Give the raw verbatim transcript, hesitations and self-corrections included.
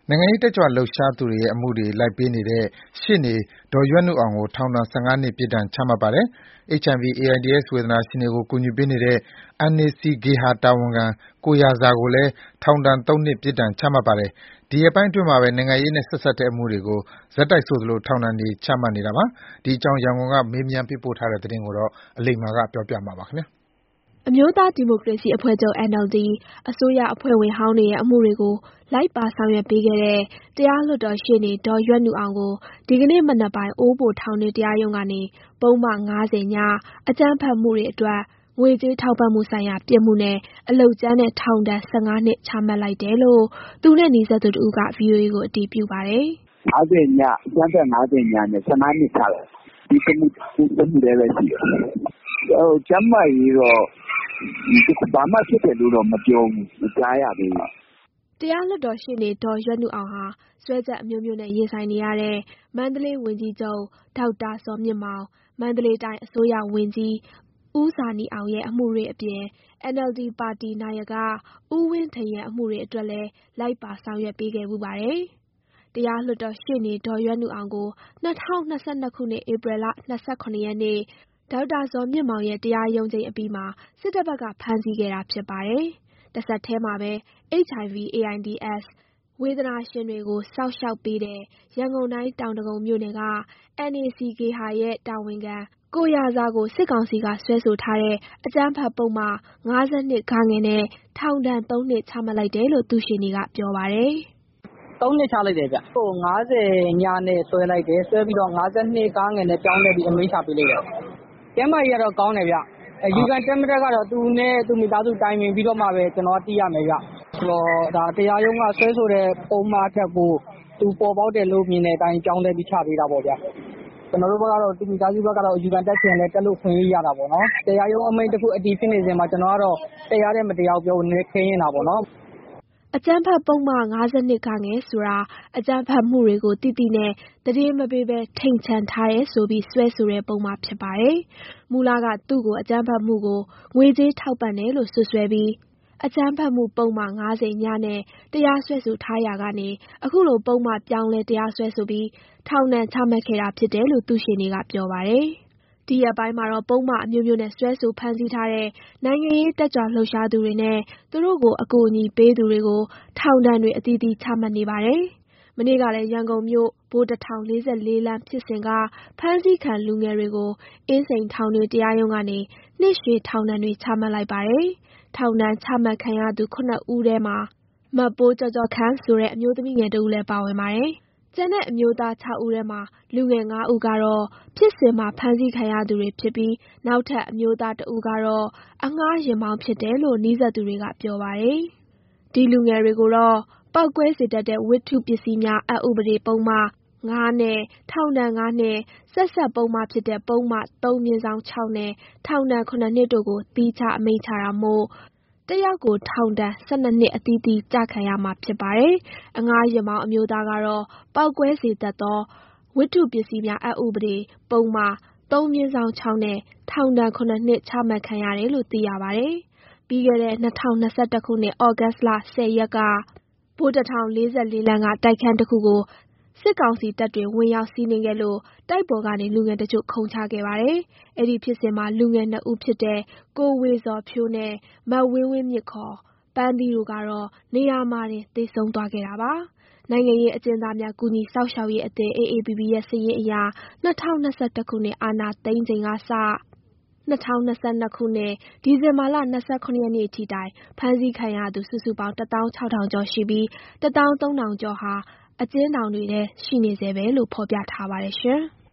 နိုင်ငံရေးတက်ကြွလှုပ်ရှားသူတွေရဲ့အမှုတွေလိုက်ပေးနေတဲ့ရှေ့နေဒေါ်ရွက်နုအောင်ကိုထောင်ဒဏ် ၁၅ နှစ် ပြစ်ဒဏ်ချမှတ်ပါတယ်။ အေအိုင်ဗီ အေအိုင်ဒီအက်စ် ဝေဒနာရှင်တွေကိုကူညီပေးနေတဲ့ အန်အေစီ ဂေဟာတာဝန်ခံ ကိုရာဇာကိုလည်း ထောင်ဒဏ် သုံး နှစ် ပြစ်ဒဏ်ချမှတ်ပါတယ်။ ဒီရက်ပိုင်းအတွင်းမှာပဲ နိုင်ငံရေးနဲ့ဆက်စပ်တဲ့အမှုတွေကို ဆက်တိုက်ဆိုသလို ထောင်ဒဏ်တွေချမှတ်နေတာပါ။ ဒီအကြောင်း ရန်ကုန်က မေးမြန်းပေးပို့တဲ့သတင်းကို အလိမ္မာက ပြောပြမှာပါ။အမျိုးသားဒီမိုကရေစီအဖွဲ့ချုပ် အန်အယ်လ်ဒီ အစိုးရအဖွဲ့ဝင်ဟောင်းတွေရဲ့အမှုတွေကိုလိုက်ပါဆောင်ရွက်ပေးခဲ့တဲ့ တရားလွှတ်တော်ရှေ့နေဒေါ်ရွက်နုအောင်ကိုဒီကနေ့မနက်ပိုင်း အိုးဘိုထောင်တွင်းတရားရုံးကနေ ပုဒ်မ ၅၀ ည အကြမ်းဖက်မှုတွေအတွက် ငွေကြေးထောက်ပံ့မှုဆိုင်ရာပြစ်မှုနဲ့ အလုပ်ကြမ်းနဲ့ထောင်ဒဏ် ၁၅ နှစ်ချမှတ်လိုက်တယ်လို့ သူနဲ့နီးစပ်သူတဦးက ဗွီအိုအေကိုအတည်ပြုပါတယ်။ "၅၀ ည အကြမ်းဖက် ၅၀ ညနဲ့ ၁၅ နှစ်ချလိုက်တယ်။ ဒီတမှုတည်းပဲရှိတယ်။ ကျန်းမာရေးတော့ဘာမှဖြစ်တယ်လို့တော့မပြောဘူး။ မကြားရသေးဘူး။ " တရားလွှတ်တော်ရှေ့နေဒေါ်ရွက်နုအောင်ဟာ စွဲချက်အမျိုးမျိုးနဲ့ရင်ဆိုင်နေရတဲ့ မန္တလေးဝန်ကြီးချုပ် ဒေါက်တာဇော်မြင့်မောင်၊ မန္တလေးတိုင်းအစိုးရဝန်ကြီး ဦးဇာနည်အောင်ရဲ့အမှုတွေအပြင် အန်အယ်လ်ဒီပါတီနာယက ဦးဝင်းထိန်ရဲ့အမှုတွေအတွက်လည်း လိုက်ပါဆောင်ရွက်ပေးခဲ့ဖူးပါတယ်။ တရားလွှတ်တော်ရှေ့နေဒေါ်ရွက်နုအောင်ကို ၂၀၂၂ ခုနှစ်၊ ဧပြီလ ၂၇ ရက်နေ့ ဒေါက်တာဇော်မြင့်မောင်ရဲ့တရားရုံးချိန်းအပြီးမှာ စစ်တပ်ဘက်ကဖမ်းဆီးခဲ့တာဖြစ်ပါတယ်။ တဆက်တည်းမှာပဲ အိတ်အိုင်ဗီ အေအိုင်ဒီအက်စ် ဝေဒနာရှင်တွေကိုစောင့်ရှောက်ပေးတဲ့ ရန်ကုန်တိုင်း တောင်ဒဂုံမြို့နယ်က အန်အေစီ ဂေဟာရဲ့တာဝန်ခံ ကိုရာဇာကို စစ်ကောင်စီက စွဲဆိုထားတဲ့အကြမ်းဖက်ပုဒ်မ ၅၂ နဲ့ ထောင်ဒဏ် သုံး နှစ်ချမှတ်လိုက်တယ်လို့ သူ့ရှေ့နေကပြောပါတယ်။ "သုံး နှစ်ချလိုက်တယ်ဗျ။ ၅၀ ညနဲ့စွဲလိုက်တယ်။ စွဲပြီးတော့ ၅၂ နဲ့ပြောင်းလဲပြီးအမိန့်ချပေးလိုက်တယ်။ ကျန်းမာရေးကတော့ကောင်းတယ်ဗျ။ အယူခံတက်မတက်ကတော့ သူနဲ့သူ့မိသားစုတိုင်ပင်ပြီးတော့မှပဲ ကျနော်တို့သိရမယ်ဗျ။ တရားရုံးကစွဲဆိုတဲ့ပုဒ်မထက်ကို သူပေါ်ပေါက်တယ်လို့မြင်တဲ့အတိုင်းပြောင်းလဲပြီးချပေးတာပေါ့ဗျာ။ ကျနော်တို့ဘက်ကတော့ သူ့မိသားစုဘက်ကတော့ အယူခံတက်ချင်လည်းတက်လို့အခွင့်အရေးရတာပေါ့နော်။ တရားရုံးအမိန့်တခုအတည်ဖြစ်နေစဉ်မှာ ကျနော်ကတော့တရားတယ်မတရားဘူးပြောဖို့နည်းနည်းခဲယဉ်းတာပေါ့နော်။ " အကြမ်းဖက်ပုဒ်မ ၅၂ ဆိုတာ အကြမ်းဖက်မှုတွေကို သိသိနဲ့ သတင်းမပေးဘဲ ထိန်ချန်ထားတယ်ဆိုပြီး စွဲဆိုတဲ့ပုဒ်မဖြစ်ပါတယ်။ မူလက သူ့ကိုအကြမ်းဖက်မှုကို ငွေကြေးထောက်ပံ့တယ်လို့စွပ်စွဲပြီး အကြမ်းဖက်မှုပုဒ်မ ၅၀ ညနဲ့ တရားစွဲဆိုထားရာကနေ အခုလိုပုဒ်မပြောင်းလဲတရားစွဲဆိုပြီး ထောင်ဒဏ်ချမှတ်ခဲ့တာဖြစ်တယ်လို့ သူ့ရှေ့နေကပြောပါတယ်။ ဒီရက်ပိုင်းမှာတော့ ပုဒ်မအမျိုးမျိုးနဲ့စွဲဆိုဖမ်းဆီးထားတဲ့ နိုင်ငံရေးတက်ကြွလှုပ်ရှားသူတွေနဲ့ သူတို့ကိုအကူအညီပေးသူတွေကို ထောင်ဒဏ်တွေအသီးသီးချမှတ်နေပါတယ်။ မနေ့ကလည်း ရန်ကုန်မြို့ ဗိုလ်တထောင် ၄၄ လမ်းဖြစ်စဉ်က ဖမ်းဆီးခံလူငယ်တွေကို အင်းစိန်ထောင်တွင်းတရားရုံးကနေ နှစ်ရှည်ထောင်ဒဏ်တွေချမှတ်လိုက်ပါတယ်။ ထောင်ဒဏ်ချမှတ်ခံရသူ ခုနစ်ဦးထဲမှာ မပိုးကျော့ကျော့ခန့်ဆိုတဲ့အမျိုးသမီးငယ်တဦးလည်းပါဝင်ပါတယ်။ ကျန်တဲ့အမျိုးသား ခြောက် ဦးထဲမှာ လူငယ် ငါး ဦးကတော့ ဖြစ်စဉ်မှာဖမ်းဆီးခံရသူတွေဖြစ်ပြီး နောက်ထပ်အမျိုးသားတဦးကတော့ အငှားယာဉ်မောင်းဖြစ်တယ်လို့ နီးစပ်သူတွေကပြောပါတယ်။ ဒီလူငယ်တွေကိုတော့ ပေါက်ကွဲစေတတ်တဲ့ဝတ္ထုပစ္စည်းများ အက်ဥပဒေပုဒ်မ ၅ နဲ့ ထောင်ဒဏ် ငါး နှစ်၊ ဆက်စပ်ပုဒ်မဖြစ်တဲ့ ပုဒ်မ ၃/၆ နဲ့ ထောင်ဒဏ် ခုနစ် နှစ်တို့ကို သီးခြားအမိန့်ချတာမို့ တစ်ယောက်ကို ထောင်ဒဏ် ၁၂ နှစ်အသီးသီးကျခံရမှာဖြစ်ပါတယ်။ အငှားယာဉ်မောင်းအမျိုးသားကတော့ ပေါက်ကွဲစေတတ်သော ဝတ္ထုပစ္စည်းများ အက်ဥပဒေပုဒ်မ ၃/၆ နဲ့ ထောင်ဒဏ် ခုနစ် နှစ်ချမှတ်ခံရတယ်လို့ သိရပါတယ်။ ပြီးခဲ့တဲ့ ၂၀၂၁ ခုနှစ် ဩဂုတ်လ ၁၀ ရက်က ဗိုလ်တထောင် ၄၄ လမ်းက တိုက်ခန်းတခုကို စစ်ကောင်စီတပ်တွေ ဝင်ရောက်စီးနင်းခဲ့လို့ တိုက်ပေါ်ကနေ လူငယ်တချို့ ခုန်ချခဲ့ပါတယ်။ အဲဒီဖြစ်စဉ်မှာ လူငယ် နှစ် ဦးဖြစ်တဲ့ ကိုဝေဇော်ဖြိုးနဲ့ မဝင်းဝင်းမြင့် ပန်းသီးတို့ကတော့ နေရာမှာတင်သေဆုံးသွားခဲ့တာပါ။ နိုင်ငံရေးအကျဉ်းသားများ ကူညီစောင့်ရှောက်ရေးအသင်း အေအေပီပီ ရဲ့ စာရင်းအရ ၂၀၂၁ ခုနှစ် အာဏာသိမ်းချိန်ကစ ၂၀၂၂ ခုနှစ် ဒီဇင်ဘာလ ၂၇ ရက်နေ့အထိတိုင် ဖမ်းဆီးခံရသူ စုစုပေါင်း တစ်သောင်း ခြောက်ထောင်ကျော်ရှိပြီး တစ်သောင်း သုံးထောင်ကျော်ဟာ အကျဉ်းထောင်တွေထဲရှိနေဆဲပဲလို့ ဖော်ပြထားပါတယ်ရှင်။